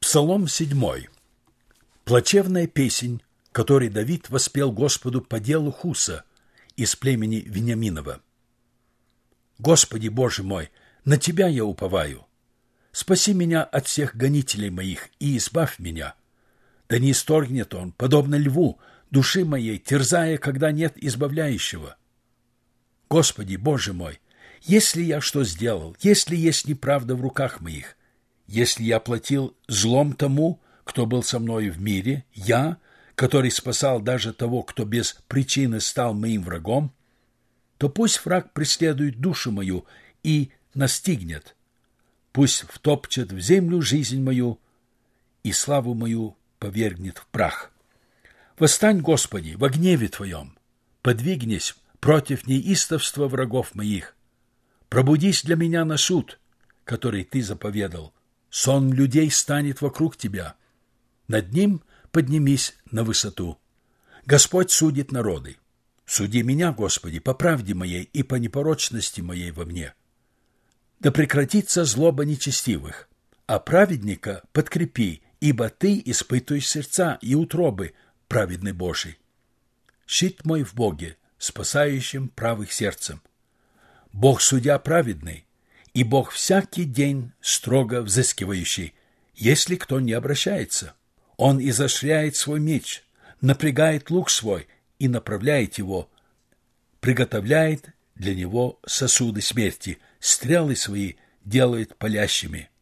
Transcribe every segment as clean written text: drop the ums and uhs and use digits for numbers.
Псалом 7. Плачевная песнь, которой Давид воспел Господу по делу Хуса из племени Вениаминова. Господи, Боже мой, на Тебя я уповаю. Спаси меня от всех гонителей моих и избавь меня. Да не исторгнет он, подобно льву, души моей, терзая, когда нет избавляющего. Господи, Боже мой, если я что сделал, если есть неправда в руках моих, если я платил злом тому, кто был со мною в мире, я, который спасал даже того, кто без причины стал моим врагом, то пусть враг преследует душу мою и настигнет, пусть втопчет в землю жизнь мою и славу мою повергнет в прах. Восстань, Господи, во гневе Твоем, подвигнись против неистовства врагов моих. Пробудись для меня на суд, который Ты заповедал. Сон людей станет вокруг Тебя. Над ним поднимись на высоту. Господь судит народы. Суди меня, Господи, по правде моей и по непорочности моей во мне. Да прекратится злоба нечестивых, а праведника подкрепи, ибо Ты испытываешь сердца и утробы, праведный Божий. Щит мой в Боге, спасающим правых сердцем. Бог судья праведный, и Бог всякий день строго взыскивающий, если кто не обращается. Он изощряет свой меч, напрягает лук свой и направляет его, приготовляет для него сосуды смерти, стрелы свои делает палящими.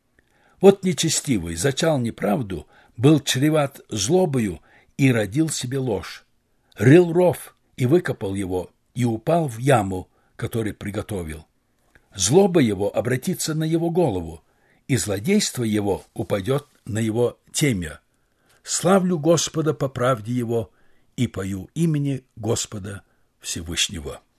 Вот нечестивый зачал неправду, был чреват злобою и родил себе ложь. Рыл ров и выкопал его, и упал в яму, который приготовил. Злоба его обратится на его голову, и злодейство его упадет на его темя. Славлю Господа по правде его и пою имени Господа Всевышнего.